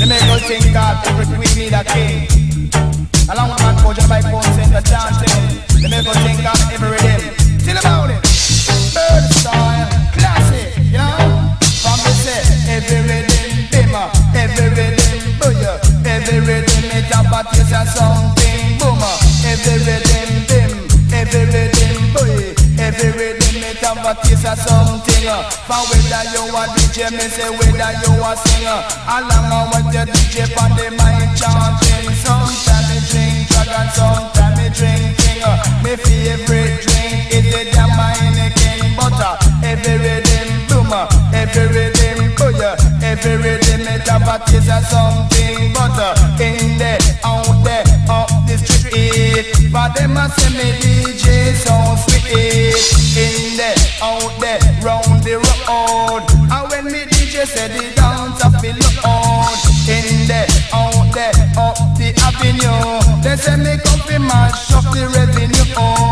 The make us think that every queen need a king. Along with man Kojo by phone center chanting. The make us think that every rhythm. Tell about it. Bird style, classic, you know. From the set, every rhythm, bimmer, every rhythm, booyah. Every rhythm, it have a taste of something, boomer. Every rhythm, bim, every rhythm, boy. Every rhythm, it have a taste of something. For whether you a DJ, me say whether you a singer. Along with your DJ on the mic chanting. Sometimes me drink dragon, sometimes me drink king. My favorite drink is the Jamaican butter. Every rhythm, boomer. Every rhythm, booyah. Every rhythm, it have a taste of something. Butter in there, out there, up the street. For them a say me DJ so sweet. In there, out there, round the road. And when me DJ say the dance I feel loud. In there, out there, up the avenue. They say me come fi mash up the revenue.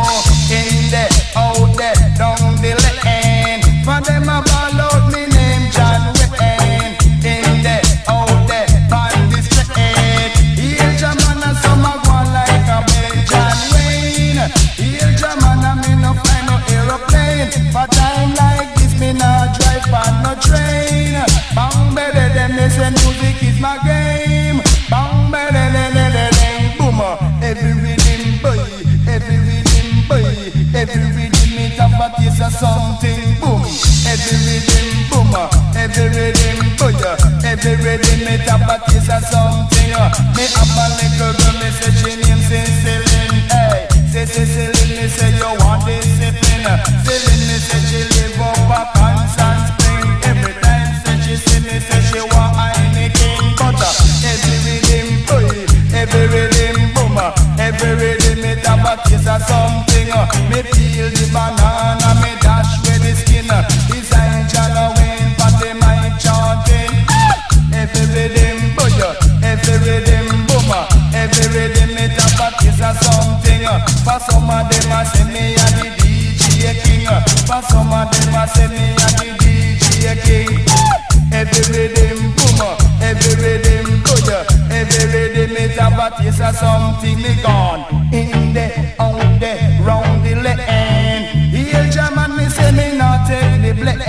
In there, out there, down the lane. For them a ball out me name John Wayne. In there, out there, on the street. Here Jaman and some a go like a big John Wayne. Here Jaman and me no fly no aeroplane. For time like this me no drive on no train. Bang better than me say music is my game. Bang better than boomer. Every rhythm boy, every rhythm boy, every rhythm it have a taste of something. Boom. Every rhythm boomer, every rhythm boy, every rhythm it have a taste of something. Me have a little girl, me say she name Celine. Hey, say Celine, me say you want discipline. Celine, me say she live up a Constant Spring. Every time say she see me, say she want Heineken butter. Every rhythm boy, every rhythm boomer, every rhythm it have a taste of something. Me peel the banana, me dash with the skin. Design John Wayne for the mic chanting. Every rhythm booyah, every rhythm boomer, every rhythm it have a taste of something. For some of them a say me a the DJ king. For some of them a say me a the DJ king. Every rhythm boomer, every rhythm booyah, every rhythm it have a taste of something. Me gone in there, out there, round the lane. Here German me say me not take the blame.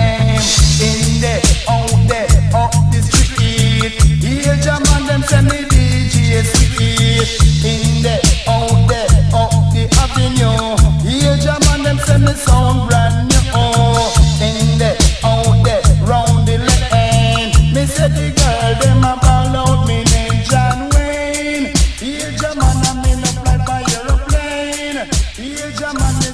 In there, out there, up the street. Here German them say me DJ sweet. In there, out there, up the avenue. Here German them say me sound brand new. In there, out there, round the lane. Me say the girl them a ball out me name John Wayne. Here German and me no fly by aeroplane. Here German